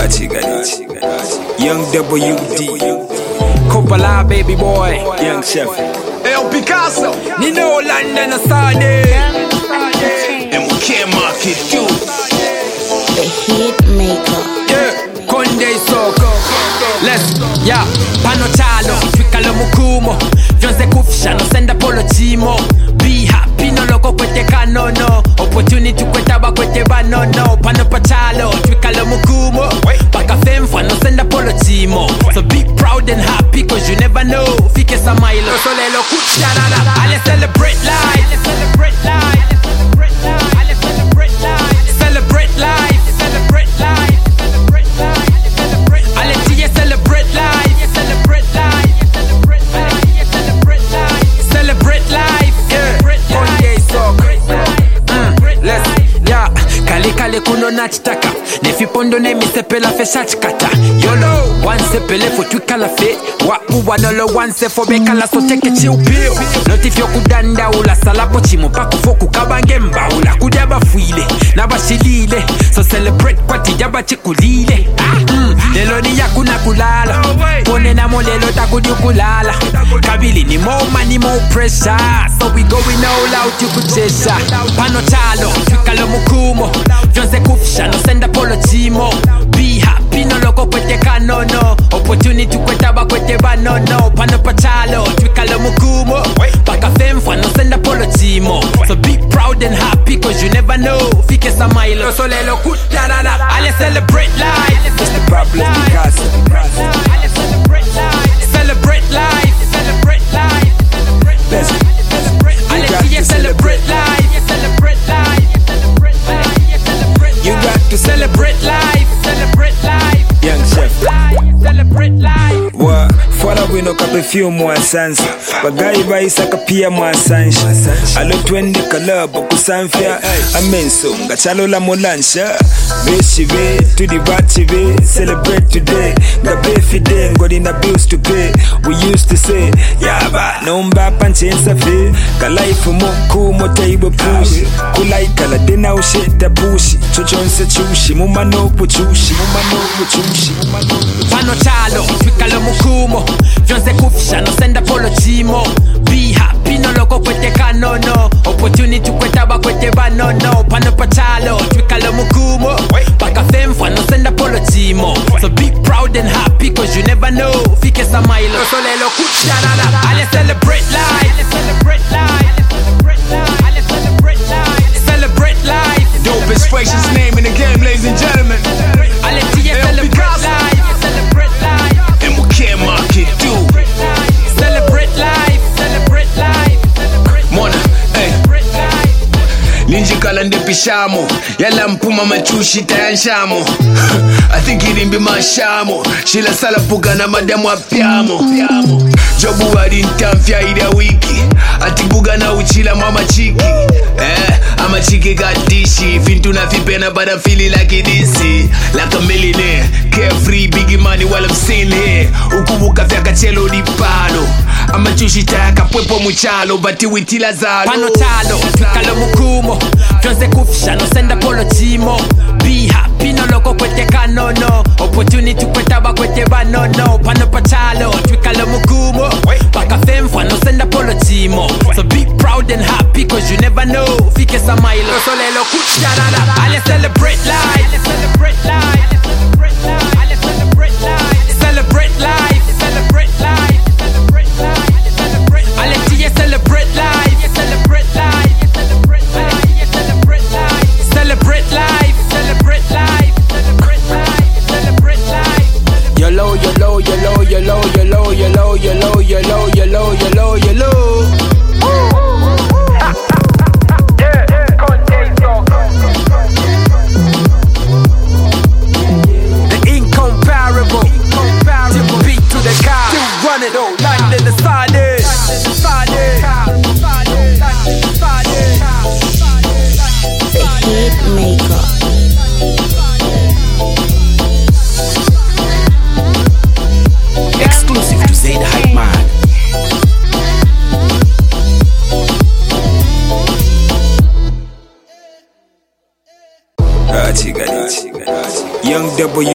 Young WD, Coppola, baby boy. Young Chef. El Picasso. Nino London Asade. And we can't mark it too. The hit maker. Yeah, Conde Soko. Let's, yeah, Pano Chalo, Twikalo Mukumo. Jonze Kufsha, no send Apollo Timo. Be happy, no loco kwete kano no. Opportunity kweta ba kwete ba no no. Pano Pachalo, Twikalo Mukumo. Baka Femfa, no send Apollo Timo. So be proud and happy, cause you never know. Fike Samailo, Solelo Kucharada. Allez celebrate life. Allez celebrate life. Allez celebrate life. Celebrate life. Celebrate life. Celebrate life. Celebrate life. Allez tiye celebrate life. Celebrate life. Celebrate life. Celebrate life. Celebrate life. Conde Soko. Let's, yeah. Kale kuno nachitaka. Nefi pondo ne misepela fe shachikata. Yolo, one sepele for twikala fe. Wa uwa nolo one se for bekala so take a chill pill. Not if you kudanda ula salapo chimo pako foku kabange mba ula kudaba fuile. Naba shilile. So celebrate kwa tijaba chikulile. Lelo ni yakuna kulala. Pone na mo lelo takudi kulala. Kabili ni more money more pressure. So we going all out you kuchesha. Pano chalo, twikalo mukumo. Jonze Kufsha, no send Apollo Timo. Be happy, no loco kwete kano no. Opportunity kweta ba kwete ba no no. Pano Pachalo, Twikalo Mukumo. Baka Femfa, no send Apollo Timo. So be proud and happy, cause you never know. Fike Samailo, Solelo Kutarada. Allez celebrate life. It's the problem because Allez celebrate life. Celebrate life. Celebrate life. Let's Allez celebrate life. Celebrate life. you got to Celebrate life, celebrate life. Young Chef. Celebrate life. Wa fora wino ka perfume wa sansa. Bagai ba isaka pia mwa sansa. Alo twende club kusanfia. Amenso ngachalo la molansha. Beshi be to the bachi be. Celebrate today. Ngabe fide ngodi na bills to pay. We used to say yaba nomba panchensa fe. Ka life moku motaibo push. Kulai kala dena usheta bushi. Chochonse chushi mumano puchushi. Pano chalo, twikalo mukumo. Jonze Kufsha, no send Apollo Timo. Be happy, no loco kwete kano no. Opportunity kweta ba kwete ba no no. Pano Pachalo, twikalo mukumo. Baka Femfa, no send Apollo Timo. So be proud and happy, cause you never know. Fike Samailo, Solelo Kucharada. Allez celebrate life. Allez celebrate life. Allez celebrate life. Celebrate life. Dopest, gracious name in the game, ladies and gentlemen. Allez tiye celebrate life. Celebrate life. And we can't mark it too. Celebrate life. Celebrate life. Mona, hey. Ninji kalande pishamo. Yala mpuma machushi tayanshamo. I think irimbi mashamo. Shila sala puga na madamu apiamo. Jobu wadi ntamfya ida wiki. Atibuga na uchila mama chiki. I'm a chiki got dishi. Fintu na fipena but I'm feeling like it is. Like a millionaire. Carefree, biggie money while I'm sitting here. Ukubuka fya kachelo di palo. I'm a chushi taka pwepo muchalo. Bati witila zalo. Pano chalo, twikalo mukumo. Jonze Kufsha, no send Apollo Timo. Be happy, no loco kwete kano no. Opportunity kweta ba kwete ba no no. Pano Pachalo, twikalo mukumo. Baka Femfa, no send Apollo Timo. So be proud and happy, cause you never know. Fike Samailo, Solelo Kucharada. Allez celebrate life. Allez celebrate life. Allez celebrate life. Celebrate life. Celebrate life. Allez tiye celebrate life. Celebrate life. Celebrate life. Celebrate life. Celebrate life. Celebrate life. Yolo, yolo, yolo, yolo, yolo, yolo, yolo, yolo, yolo, yolo, yolo. The incomparable. Beat to the car. Still run it all. Land in the side. The hit maker. exclusive to Zay the Hype Man. Young W